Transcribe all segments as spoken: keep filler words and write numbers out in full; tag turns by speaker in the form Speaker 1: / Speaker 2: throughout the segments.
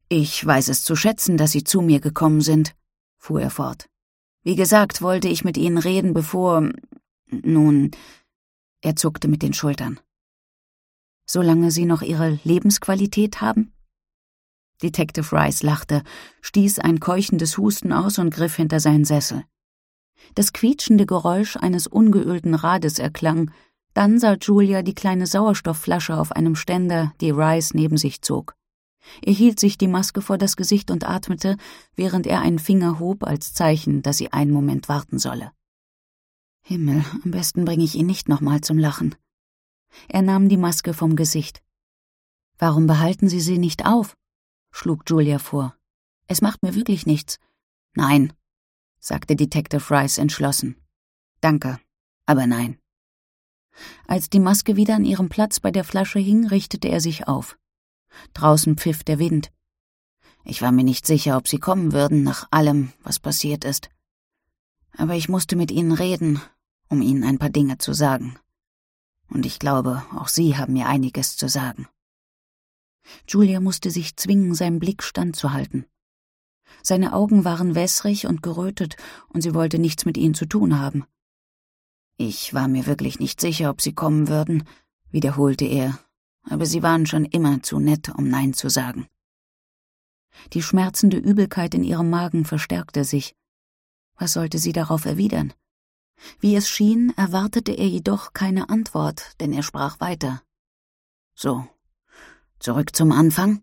Speaker 1: »Ich weiß es zu schätzen, dass Sie zu mir gekommen sind«, fuhr er fort. »Wie gesagt, wollte ich mit Ihnen reden, bevor... Nun...« Er zuckte mit den Schultern. »Solange Sie noch Ihre Lebensqualität haben?« Detective Rice lachte, stieß ein keuchendes Husten aus und griff hinter seinen Sessel. Das quietschende Geräusch eines ungeölten Rades erklang, dann sah Julia die kleine Sauerstoffflasche auf einem Ständer, die Rice neben sich zog. Er hielt sich die Maske vor das Gesicht und atmete, während er einen Finger hob als Zeichen, dass sie einen Moment warten solle. »Himmel, am besten bringe ich ihn nicht nochmal zum Lachen.« Er nahm die Maske vom Gesicht. »Warum behalten Sie sie nicht auf?« schlug Julia vor. »Es macht mir wirklich nichts.« »Nein«, sagte Detective Rice entschlossen. »Danke, aber nein.« Als die Maske wieder an ihrem Platz bei der Flasche hing, richtete er sich auf. Draußen pfiff der Wind. »Ich war mir nicht sicher, ob Sie kommen würden, nach allem, was passiert ist. Aber ich musste mit Ihnen reden, um Ihnen ein paar Dinge zu sagen. Und ich glaube, auch Sie haben mir einiges zu sagen.« Julia musste sich zwingen, seinem Blick standzuhalten. Seine Augen waren wässrig und gerötet, und sie wollte nichts mit ihnen zu tun haben. »Ich war mir wirklich nicht sicher, ob Sie kommen würden«, wiederholte er, »aber Sie waren schon immer zu nett, um Nein zu sagen.« Die schmerzende Übelkeit in ihrem Magen verstärkte sich. Was sollte sie darauf erwidern? Wie es schien, erwartete er jedoch keine Antwort, denn er sprach weiter. »So, zurück zum Anfang?«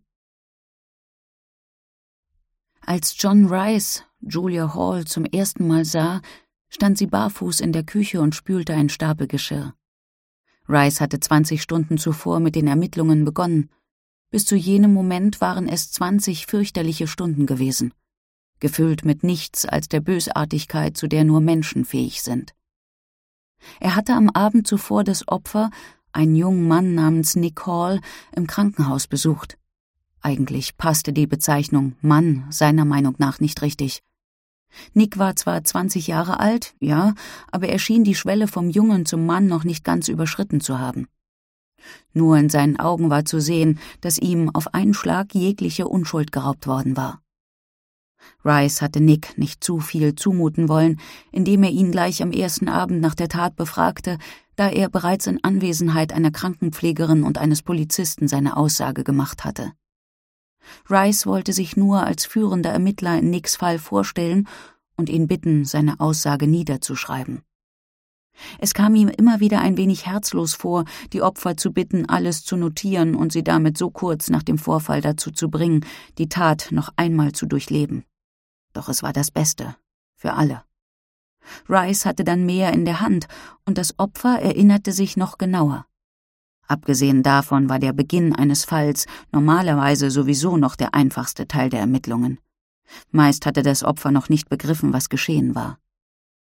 Speaker 1: Als John Rice Julia Hall zum ersten Mal sah, stand sie barfuß in der Küche und spülte ein Stapel Geschirr. Rice hatte zwanzig Stunden zuvor mit den Ermittlungen begonnen. Bis zu jenem Moment waren es zwanzig fürchterliche Stunden gewesen, gefüllt mit nichts als der Bösartigkeit, zu der nur Menschen fähig sind. Er hatte am Abend zuvor das Opfer, einen jungen Mann namens Nick Hall, im Krankenhaus besucht. Eigentlich passte die Bezeichnung Mann seiner Meinung nach nicht richtig. Nick war zwar zwanzig Jahre alt, ja, aber er schien die Schwelle vom Jungen zum Mann noch nicht ganz überschritten zu haben. Nur in seinen Augen war zu sehen, dass ihm auf einen Schlag jegliche Unschuld geraubt worden war. Rice hatte Nick nicht zu viel zumuten wollen, indem er ihn gleich am ersten Abend nach der Tat befragte, da er bereits in Anwesenheit einer Krankenpflegerin und eines Polizisten seine Aussage gemacht hatte. Rice wollte sich nur als führender Ermittler in Nicks Fall vorstellen und ihn bitten, seine Aussage niederzuschreiben. Es kam ihm immer wieder ein wenig herzlos vor, die Opfer zu bitten, alles zu notieren und sie damit so kurz nach dem Vorfall dazu zu bringen, die Tat noch einmal zu durchleben. Doch es war das Beste, für alle. Rice hatte dann mehr in der Hand, und das Opfer erinnerte sich noch genauer. Abgesehen davon war der Beginn eines Falls normalerweise sowieso noch der einfachste Teil der Ermittlungen. Meist hatte das Opfer noch nicht begriffen, was geschehen war.